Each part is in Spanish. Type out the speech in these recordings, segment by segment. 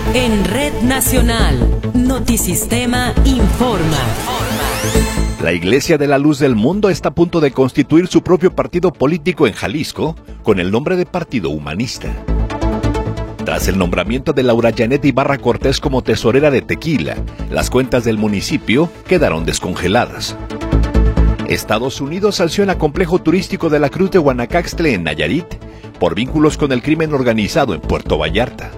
En Red Nacional, Notisistema informa. La Iglesia de la Luz del Mundo está a punto de constituir su propio partido político en Jalisco, con el nombre de Partido Humanista. Tras el nombramiento de Laura Janet Ibarra Cortés como tesorera de Tequila, las cuentas del municipio quedaron descongeladas. Estados Unidos sanciona complejo turístico de la Cruz de Guanacaxtle en Nayarit por vínculos con el crimen organizado en Puerto Vallarta.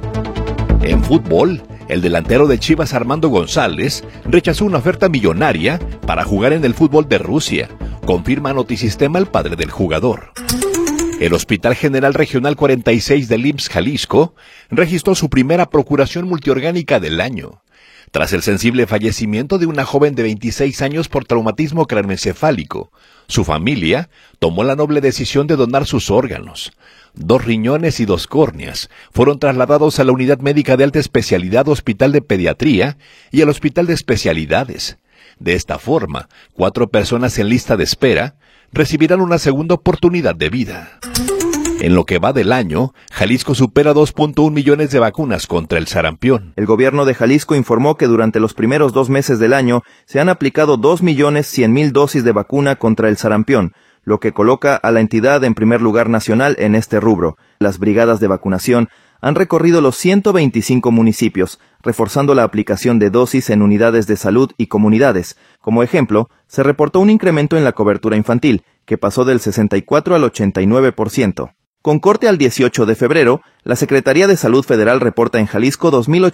En fútbol, el delantero de Chivas Armando González rechazó una oferta millonaria para jugar en el fútbol de Rusia, confirma Notisistema el padre del jugador. El Hospital General Regional 46 del IMSS Jalisco registró su primera procuración multiorgánica del año, tras el sensible fallecimiento de una joven de 26 años por traumatismo craneoencefálico. Su familia tomó la noble decisión de donar sus órganos. 2 riñones y 2 córneas fueron trasladados a la Unidad Médica de Alta Especialidad Hospital de Pediatría y al Hospital de Especialidades. De esta forma, 4 personas en lista de espera recibirán una segunda oportunidad de vida. En lo que va del año, Jalisco supera 2.1 millones de vacunas contra el sarampión. El gobierno de Jalisco informó que durante los primeros 2 meses del año se han aplicado 2.100.000 dosis de vacuna contra el sarampión, lo que coloca a la entidad en primer lugar nacional en este rubro. Las brigadas de vacunación han recorrido los 125 municipios, reforzando la aplicación de dosis en unidades de salud y comunidades. Como ejemplo, se reportó un incremento en la cobertura infantil, que pasó del 64 al 89%. Con corte al 18 de febrero, la Secretaría de Salud Federal reporta en Jalisco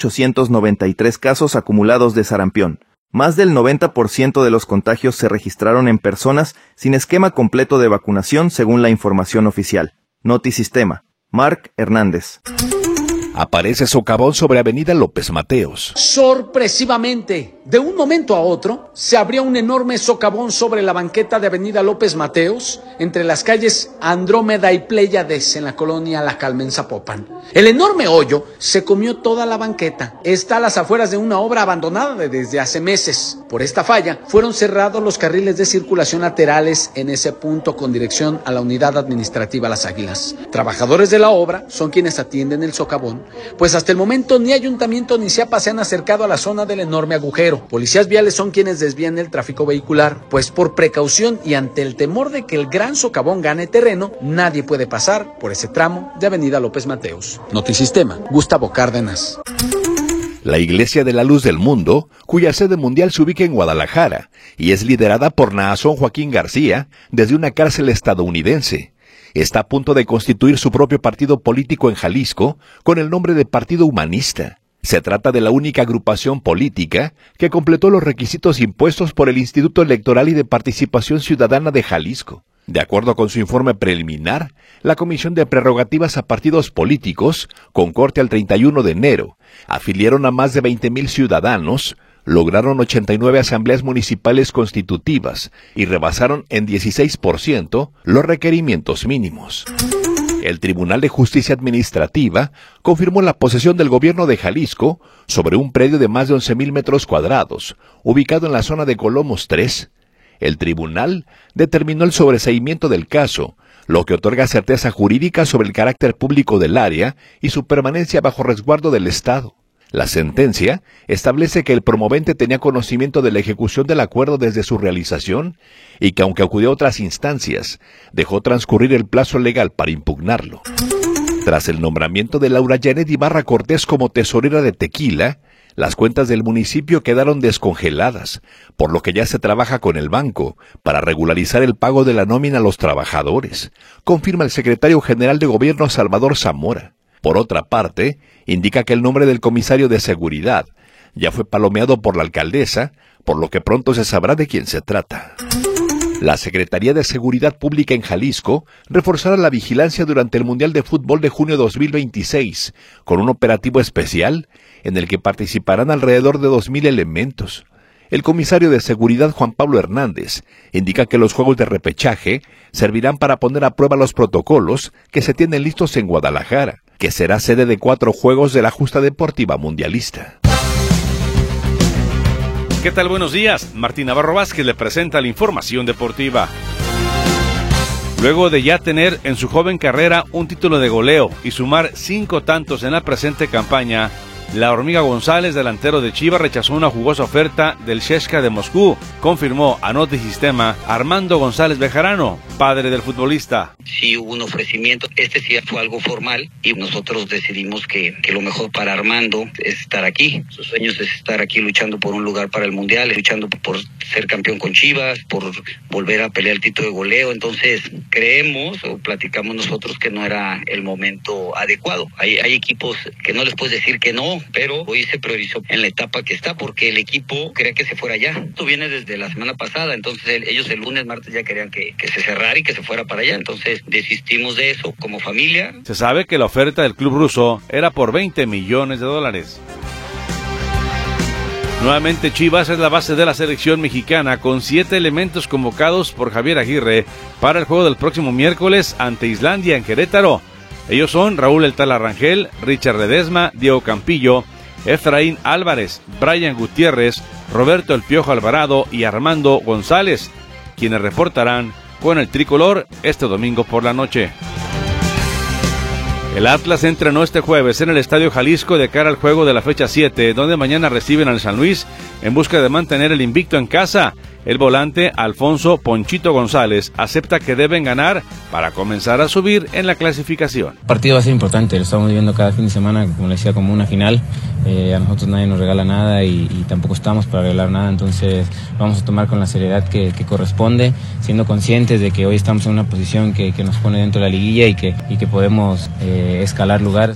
2.893 casos acumulados de sarampión. Más del 90% de los contagios se registraron en personas sin esquema completo de vacunación, según la información oficial. Notisistema. Marc Hernández. Aparece socavón sobre Avenida López Mateos. Sorpresivamente, de un momento a otro, se abrió un enorme socavón sobre la banqueta de Avenida López Mateos, entre las calles Andrómeda y Pléyades, en la colonia La Calma, en Zapopan. El enorme hoyo se comió toda la banqueta. Está a las afueras de una obra abandonada desde hace meses. Por esta falla, fueron cerrados los carriles de circulación laterales en ese punto con dirección a la unidad administrativa Las Águilas. Trabajadores de la obra son quienes atienden el socavón, pues hasta el momento ni ayuntamiento ni CIAPA se han acercado a la zona del enorme agujero. Policías viales son quienes desvían el tráfico vehicular, pues por precaución y ante el temor de que el gran socavón gane terreno, nadie puede pasar por ese tramo de Avenida López Mateos. Notisistema, Gustavo Cárdenas. La Iglesia de la Luz del Mundo, cuya sede mundial se ubica en Guadalajara y es liderada por Naasón Joaquín García desde una cárcel estadounidense, está a punto de constituir su propio partido político en Jalisco con el nombre de Partido Humanista. Se trata de la única agrupación política que completó los requisitos impuestos por el Instituto Electoral y de Participación Ciudadana de Jalisco. De acuerdo con su informe preliminar, la Comisión de Prerrogativas a Partidos Políticos, con corte al 31 de enero, afiliaron a más de 20,000 ciudadanos, lograron 89 asambleas municipales constitutivas y rebasaron en 16% los requerimientos mínimos. El Tribunal de Justicia Administrativa confirmó la posesión del gobierno de Jalisco sobre un predio de más de 11,000 metros cuadrados, ubicado en la zona de Colomos 3. El tribunal determinó el sobreseimiento del caso, lo que otorga certeza jurídica sobre el carácter público del área y su permanencia bajo resguardo del Estado. La sentencia establece que el promovente tenía conocimiento de la ejecución del acuerdo desde su realización y que, aunque acudió a otras instancias, dejó transcurrir el plazo legal para impugnarlo. Tras el nombramiento de Laura Janet Ibarra Cortés como tesorera de Tequila, las cuentas del municipio quedaron descongeladas, por lo que ya se trabaja con el banco para regularizar el pago de la nómina a los trabajadores, confirma el secretario general de Gobierno Salvador Zamora. Por otra parte, indica que el nombre del comisario de seguridad ya fue palomeado por la alcaldesa, por lo que pronto se sabrá de quién se trata. La Secretaría de Seguridad Pública en Jalisco reforzará la vigilancia durante el Mundial de Fútbol de junio 2026, con un operativo especial en el que participarán alrededor de 2,000 elementos. El comisario de seguridad Juan Pablo Hernández indica que los juegos de repechaje servirán para poner a prueba los protocolos que se tienen listos en Guadalajara, que será sede de 4 juegos de la justa deportiva mundialista. ¿Qué tal? Buenos días. Martín Navarro Vázquez le presenta la información deportiva. Luego de ya tener en su joven carrera un título de goleo y sumar 5 tantos en la presente campaña, La Hormiga González, delantero de Chivas, rechazó una jugosa oferta del CSKA de Moscú. Confirmó a Notisistema Armando González Bejarano, padre del futbolista. Sí hubo un ofrecimiento, sí fue algo formal y nosotros decidimos que lo mejor para Armando es estar aquí. Sus sueños es estar aquí luchando por un lugar para el Mundial, luchando por ser campeón con Chivas, por volver a pelear el título de goleo. Entonces creemos o platicamos nosotros que no era el momento adecuado. Hay equipos que no les puedes decir que no, pero hoy se priorizó en la etapa que está porque el equipo quería que se fuera ya. Esto viene desde la semana pasada, entonces ellos el lunes, martes ya querían que se cerrara y que se fuera para allá. Entonces desistimos de eso como familia. Se sabe que la oferta del club ruso era por $20 millones. Nuevamente Chivas es la base de la selección mexicana con 7 elementos convocados por Javier Aguirre para el juego del próximo miércoles ante Islandia en Querétaro. Ellos son Raúl El Tala Rangel, Richard Ledesma, Diego Campillo, Efraín Álvarez, Brian Gutiérrez, Roberto El Piojo Alvarado y Armando González, quienes reportarán con el tricolor este domingo por la noche. El Atlas entrenó este jueves en el Estadio Jalisco de cara al juego de la fecha 7, donde mañana reciben al San Luis en busca de mantener el invicto en casa. El volante Alfonso Ponchito González acepta que deben ganar para comenzar a subir en la clasificación. El partido va a ser importante, lo estamos viviendo cada fin de semana, como le decía, como una final. A nosotros nadie nos regala nada y tampoco estamos para regalar nada, entonces vamos a tomar con la seriedad que corresponde, siendo conscientes de que hoy estamos en una posición que nos pone dentro de la liguilla y que podemos escalar lugares.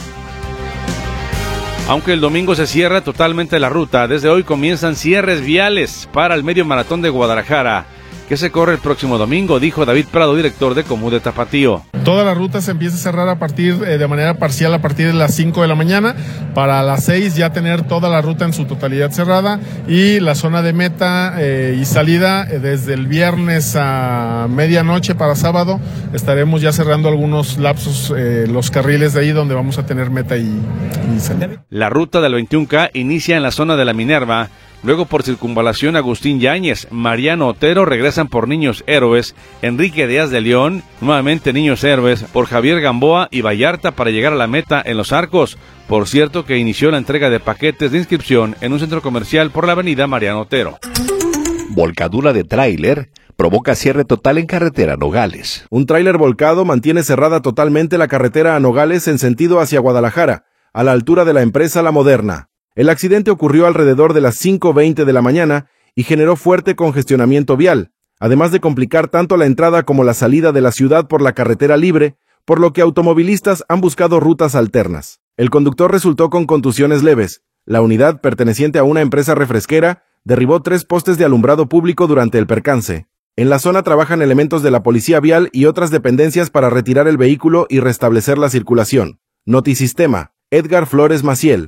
Aunque el domingo se cierra totalmente la ruta, desde hoy comienzan cierres viales para el medio maratón de Guadalajara, que se corre el próximo domingo, dijo David Prado, director de Comude Tapatío. Toda la ruta se empieza a cerrar a partir de manera parcial a partir de las 5 de la mañana, para las 6 ya tener toda la ruta en su totalidad cerrada, y la zona de meta y salida desde el viernes a medianoche para sábado estaremos ya cerrando algunos lapsos, los carriles de ahí donde vamos a tener meta y salida. La ruta del 21K inicia en la zona de la Minerva. Luego por circunvalación Agustín Yáñez, Mariano Otero regresan por Niños Héroes, Enrique Díaz de León, nuevamente Niños Héroes, por Javier Gamboa y Vallarta para llegar a la meta en Los Arcos. Por cierto que inició la entrega de paquetes de inscripción en un centro comercial por la avenida Mariano Otero. Volcadura de tráiler provoca cierre total en carretera Nogales. Un tráiler volcado mantiene cerrada totalmente la carretera a Nogales en sentido hacia Guadalajara, a la altura de la empresa La Moderna. El accidente ocurrió alrededor de las 5:20 de la mañana y generó fuerte congestionamiento vial, además de complicar tanto la entrada como la salida de la ciudad por la carretera libre, por lo que automovilistas han buscado rutas alternas. El conductor resultó con contusiones leves. La unidad, perteneciente a una empresa refresquera, derribó 3 postes de alumbrado público durante el percance. En la zona trabajan elementos de la policía vial y otras dependencias para retirar el vehículo y restablecer la circulación. Notisistema, Edgar Flores Maciel.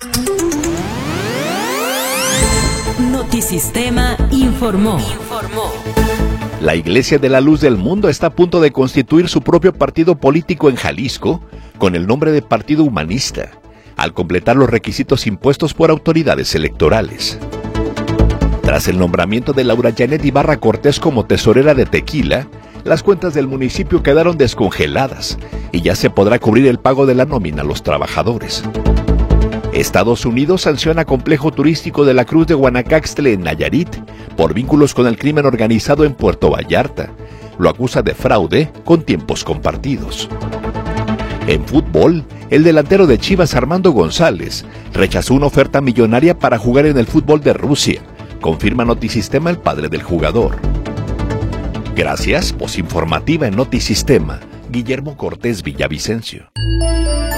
Notisistema informó. La Iglesia de la Luz del Mundo está a punto de constituir su propio partido político en Jalisco con el nombre de Partido Humanista, al completar los requisitos impuestos por autoridades electorales. Tras el nombramiento de Laura Janet Ibarra Cortés como tesorera de Tequila, las cuentas del municipio quedaron descongeladas y ya se podrá cubrir el pago de la nómina a los trabajadores. Estados Unidos sanciona complejo turístico de la Cruz de Guanacaxtle en Nayarit por vínculos con el crimen organizado en Puerto Vallarta. Lo acusa de fraude con tiempos compartidos. En fútbol, el delantero de Chivas Armando González rechazó una oferta millonaria para jugar en el fútbol de Rusia, confirma Notisistema el padre del jugador. Gracias, voz informativa en Notisistema, Guillermo Cortés Villavicencio.